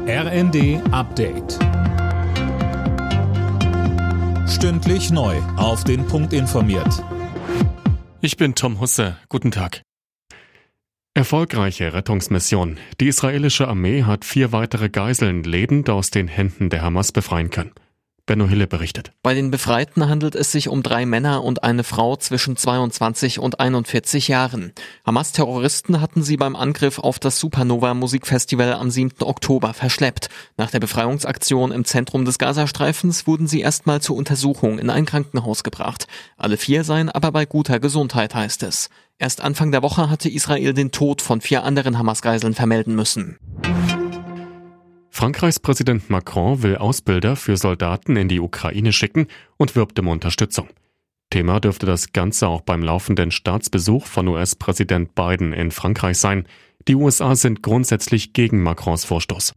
RND Update. Stündlich neu auf den Punkt informiert. Ich bin Tom Husse. Guten Tag. Erfolgreiche Rettungsmission. Die israelische Armee hat 4 weitere Geiseln lebend aus den Händen der Hamas befreien können. Benno Hille berichtet. Bei den Befreiten handelt es sich um 3 Männer und eine Frau zwischen 22 und 41 Jahren. Hamas-Terroristen hatten sie beim Angriff auf das Supernova-Musikfestival am 7. Oktober verschleppt. Nach der Befreiungsaktion im Zentrum des Gazastreifens wurden sie erstmal zur Untersuchung in ein Krankenhaus gebracht. Alle 4 seien aber bei guter Gesundheit, heißt es. Erst Anfang der Woche hatte Israel den Tod von 4 anderen Hamas-Geiseln vermelden müssen. Frankreichs Präsident Macron will Ausbilder für Soldaten in die Ukraine schicken und wirbt um Unterstützung. Thema dürfte das Ganze auch beim laufenden Staatsbesuch von US-Präsident Biden in Frankreich sein. Die USA sind grundsätzlich gegen Macrons Vorstoß.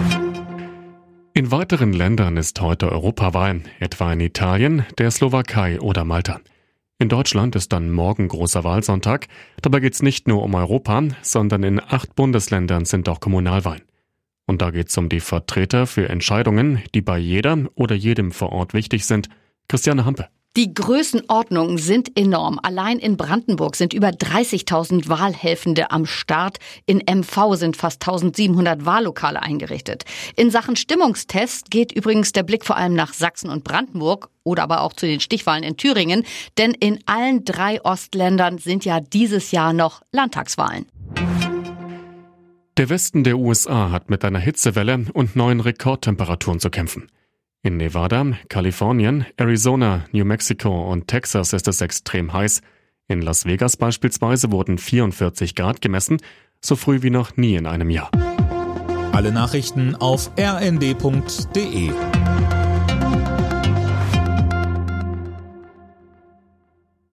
In weiteren Ländern ist heute Europawahl, etwa in Italien, der Slowakei oder Malta. In Deutschland ist dann morgen großer Wahlsonntag. Dabei geht es nicht nur um Europa, sondern in 8 Bundesländern sind auch Kommunalwahlen. Und da geht es um die Vertreter für Entscheidungen, die bei jeder oder jedem vor Ort wichtig sind. Christiane Hampe. Die Größenordnungen sind enorm. Allein in Brandenburg sind über 30.000 Wahlhelfende am Start. In MV sind fast 1.700 Wahllokale eingerichtet. In Sachen Stimmungstest geht übrigens der Blick vor allem nach Sachsen und Brandenburg oder aber auch zu den Stichwahlen in Thüringen. Denn in allen 3 Ostländern sind ja dieses Jahr noch Landtagswahlen. Der Westen der USA hat mit einer Hitzewelle und neuen Rekordtemperaturen zu kämpfen. In Nevada, Kalifornien, Arizona, New Mexico und Texas ist es extrem heiß. In Las Vegas beispielsweise wurden 44 Grad gemessen, so früh wie noch nie in einem Jahr. Alle Nachrichten auf rnd.de.